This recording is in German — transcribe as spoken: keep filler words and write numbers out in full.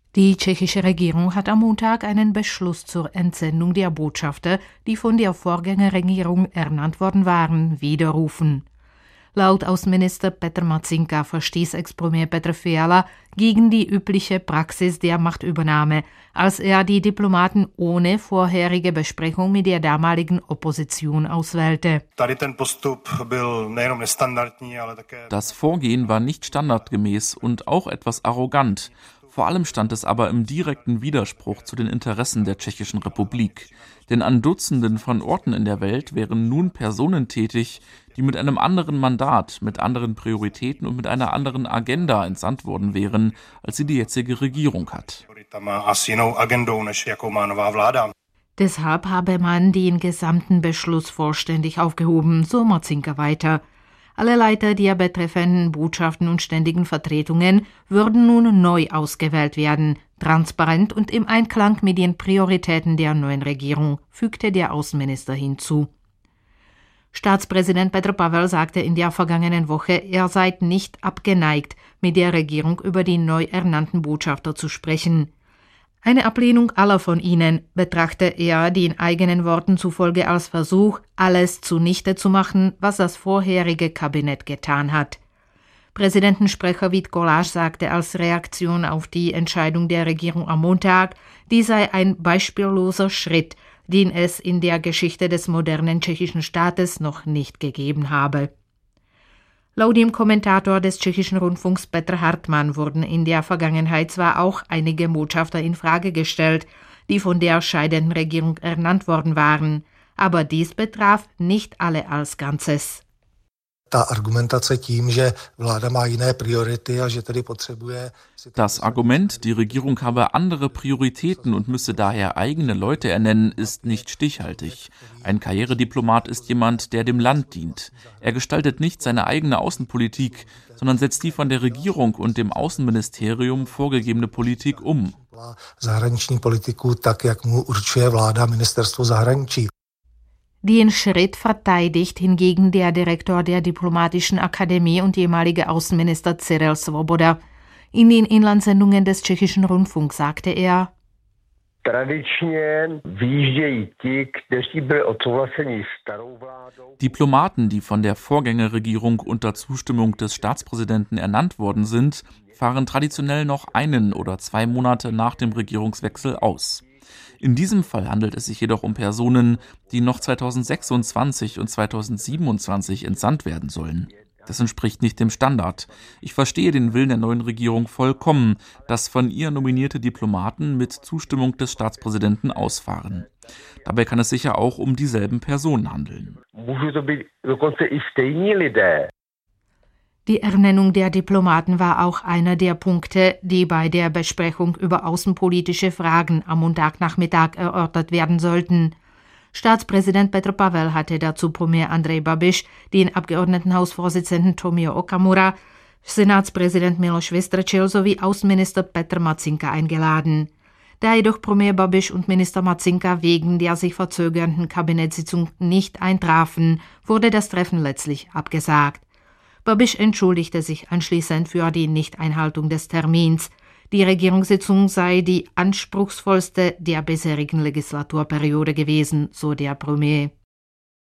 Die tschechische Regierung hat am Montag einen Beschluss zur Entsendung der Botschafter, die von der Vorgängerregierung ernannt worden waren, widerrufen. Laut Außenminister Petr Matzinka verstieß Ex-Premier Petr Fiala gegen die übliche Praxis der Machtübernahme, als er die Diplomaten ohne vorherige Besprechung mit der damaligen Opposition auswählte. Das Vorgehen war nicht standardgemäß und auch etwas arrogant. Vor allem stand es aber im direkten Widerspruch zu den Interessen der Tschechischen Republik. Denn an Dutzenden von Orten in der Welt wären nun Personen tätig, die mit einem anderen Mandat, mit anderen Prioritäten und mit einer anderen Agenda entsandt worden wären, als sie die jetzige Regierung hat. Deshalb habe man den gesamten Beschluss vollständig aufgehoben, so Matzinka weiter. Alle Leiter der betreffenden Botschaften und ständigen Vertretungen würden nun neu ausgewählt werden, transparent und im Einklang mit den Prioritäten der neuen Regierung, fügte der Außenminister hinzu. Staatspräsident Petr Pavel sagte in der vergangenen Woche, er sei nicht abgeneigt, mit der Regierung über die neu ernannten Botschafter zu sprechen. Eine Ablehnung aller von ihnen betrachte er den eigenen Worten zufolge als Versuch, alles zunichte zu machen, was das vorherige Kabinett getan hat. Präsidentensprecher Vít Kolář sagte als Reaktion auf die Entscheidung der Regierung am Montag, dies sei ein beispielloser Schritt, den es in der Geschichte des modernen tschechischen Staates noch nicht gegeben habe. Laut dem Kommentator des tschechischen Rundfunks Petr Hartmann wurden in der Vergangenheit zwar auch einige Botschafter in Frage gestellt, die von der scheidenden Regierung ernannt worden waren, aber dies betraf nicht alle als Ganzes. Das Argument, die Regierung habe andere Prioritäten und müsse daher eigene Leute ernennen, ist nicht stichhaltig. Ein Karrierediplomat ist jemand, der dem Land dient. Er gestaltet nicht seine eigene Außenpolitik, sondern setzt die von der Regierung und dem Außenministerium vorgegebene Politik um. Den Schritt verteidigt hingegen der Direktor der Diplomatischen Akademie und ehemalige Außenminister Cyril Svoboda. In den Inlandssendungen des tschechischen Rundfunks sagte er: Diplomaten, die von der Vorgängerregierung unter Zustimmung des Staatspräsidenten ernannt worden sind, fahren traditionell noch einen oder zwei Monate nach dem Regierungswechsel aus. In diesem Fall handelt es sich jedoch um Personen, die noch zweitausendsechsundzwanzig und zweitausendsiebenundzwanzig entsandt werden sollen. Das entspricht nicht dem Standard. Ich verstehe den Willen der neuen Regierung vollkommen, dass von ihr nominierte Diplomaten mit Zustimmung des Staatspräsidenten ausfahren. Dabei kann es sicher auch um dieselben Personen handeln. Die Ernennung der Diplomaten war auch einer der Punkte, die bei der Besprechung über außenpolitische Fragen am Montagnachmittag erörtert werden sollten. Staatspräsident Petr Pavel hatte dazu Premier Andrej Babiš, den Abgeordnetenhausvorsitzenden Tomio Okamura, Senatspräsident Miloš Vystrčil sowie Außenminister Petr Matzinka eingeladen. Da jedoch Premier Babiš und Minister Matzinka wegen der sich verzögernden Kabinettssitzung nicht eintrafen, wurde das Treffen letztlich abgesagt. Babiš entschuldigte sich anschließend für die Nichteinhaltung des Termins. Die Regierungssitzung sei die anspruchsvollste der bisherigen Legislaturperiode gewesen, so der Premier.